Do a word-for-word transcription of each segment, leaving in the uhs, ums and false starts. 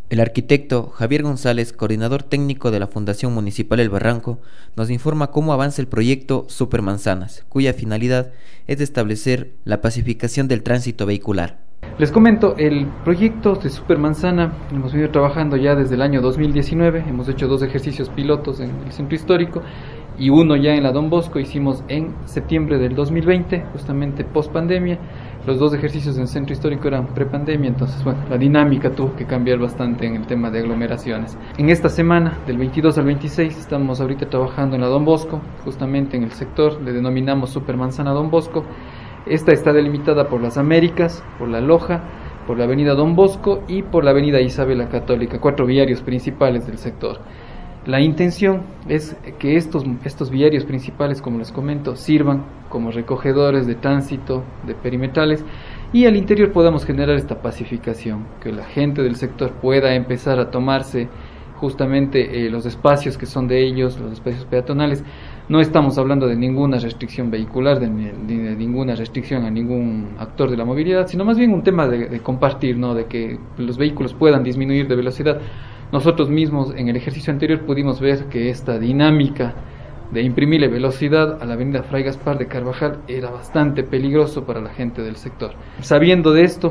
El arquitecto Javier González, coordinador técnico de la Fundación Municipal El Barranco, nos informa cómo avanza el proyecto Supermanzanas, cuya finalidad es de establecer la pacificación del tránsito vehicular. Les comento, el proyecto de Supermanzana hemos venido trabajando ya desde el año dos mil diecinueve, hemos hecho dos ejercicios pilotos en el centro histórico y uno ya en la Don Bosco, hicimos en septiembre del dos mil veinte, justamente post pandemia. Los dos ejercicios en el centro histórico eran prepandemia, entonces bueno, la dinámica tuvo que cambiar bastante en el tema de aglomeraciones. En esta semana, del veintidós al veintiséis, estamos ahorita trabajando en la Don Bosco, justamente en el sector, le denominamos Supermanzana Don Bosco. Esta está delimitada por las Américas, por la Loja, por la avenida Don Bosco y por la avenida Isabel la Católica, cuatro viarios principales del sector. La intención es que estos, estos viarios principales, como les comento, sirvan como recogedores de tránsito, de perimetrales, y al interior podamos generar esta pacificación, que la gente del sector pueda empezar a tomarse justamente eh, los espacios que son de ellos, los espacios peatonales. No estamos hablando de ninguna restricción vehicular, de, de, de ninguna restricción a ningún actor de la movilidad, sino más bien un tema de, de compartir, ¿no? De que los vehículos puedan disminuir de velocidad. Nosotros mismos en el ejercicio anterior pudimos ver que esta dinámica de imprimirle velocidad a la avenida Fray Gaspar de Carvajal era bastante peligroso para la gente del sector. Sabiendo de esto,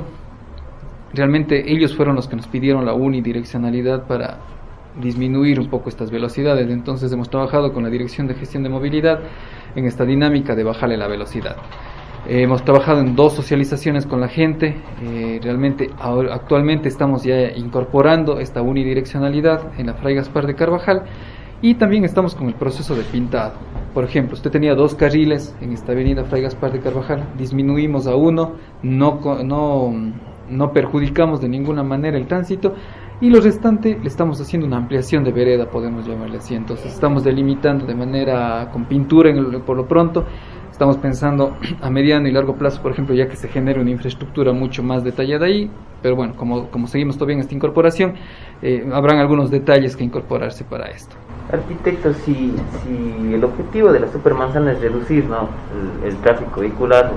realmente ellos fueron los que nos pidieron la unidireccionalidad para disminuir un poco estas velocidades. Entonces hemos trabajado con la Dirección de Gestión de Movilidad en esta dinámica de bajarle la velocidad. Eh, hemos trabajado en dos socializaciones con la gente, eh, realmente ahora, actualmente estamos ya incorporando esta unidireccionalidad en la Fray Gaspar de Carvajal y también estamos con el proceso de pintado. Por ejemplo, usted tenía dos carriles en esta avenida Fray Gaspar de Carvajal, disminuimos a uno, no, no, no perjudicamos de ninguna manera el tránsito, y lo restante le estamos haciendo una ampliación de vereda, podemos llamarle así. Entonces estamos delimitando de manera con pintura en el, por lo pronto. Estamos pensando a mediano y largo plazo, por ejemplo, ya que se genere una infraestructura mucho más detallada ahí, pero bueno, como, como seguimos todavía en esta incorporación, eh, habrán algunos detalles que incorporarse para esto. Arquitecto, si, si el objetivo de la Supermanzana es reducir, ¿no?, el, el tráfico vehicular,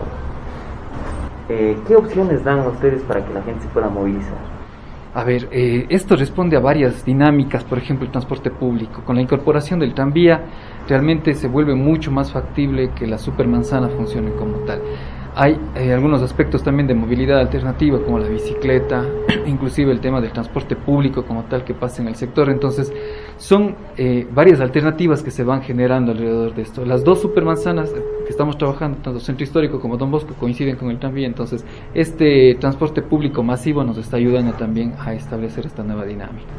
eh, ¿qué opciones dan ustedes para que la gente se pueda movilizar? A ver, eh, esto responde a varias dinámicas, por ejemplo el transporte público. Con la incorporación del tranvía realmente se vuelve mucho más factible que la Supermanzana funcione como tal. Hay eh, algunos aspectos también de movilidad alternativa como la bicicleta, inclusive el tema del transporte público como tal que pasa en el sector. Entonces son eh, varias alternativas que se van generando alrededor de esto. Las dos Supermanzanas que estamos trabajando, tanto Centro Histórico como Don Bosco, coinciden con el tranvía. Entonces este transporte público masivo nos está ayudando también a establecer esta nueva dinámica.